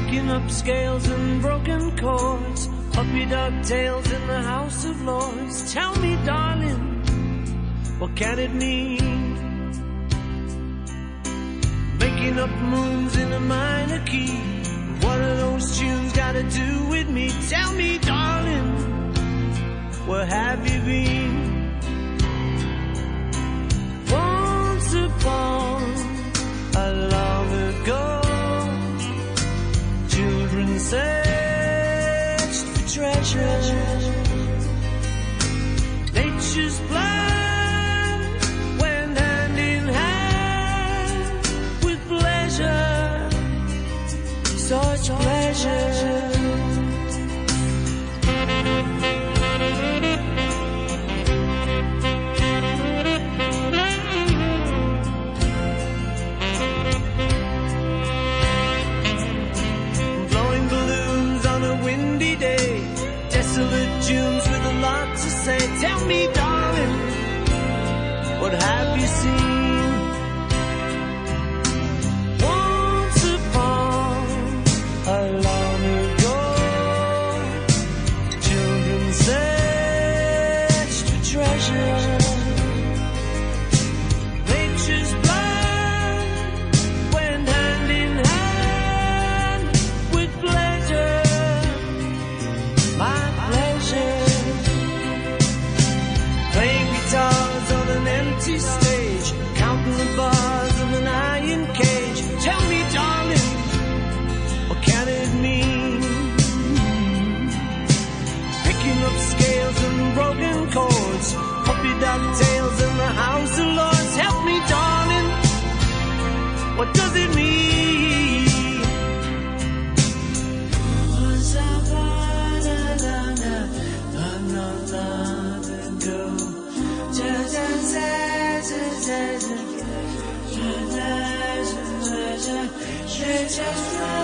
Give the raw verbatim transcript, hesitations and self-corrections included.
picking up scales and broken chords, puppy dog tails in the House of Lords. Tell me, darling, what can it mean? Making up moons in a minor key. What are those tunes got to do with me? Tell me, darling, where have you been? Once upon a long ago, children searched for treasure. Nature's plan went hand in hand with pleasure, such pleasure. Desolate tunes with a lot to say. Tell me, darling, what have you seen? Once upon a long ago, children searched for treasure. Nature's plan went hand in hand with pleasure. My pleasure. Playing guitars on an empty stage, counting the bars of an iron cage. Tell me, darling, what can it mean? Picking up scales and broken chords, puppy dog tails in the House of Lords. Help me, darling, what does it mean? Was I just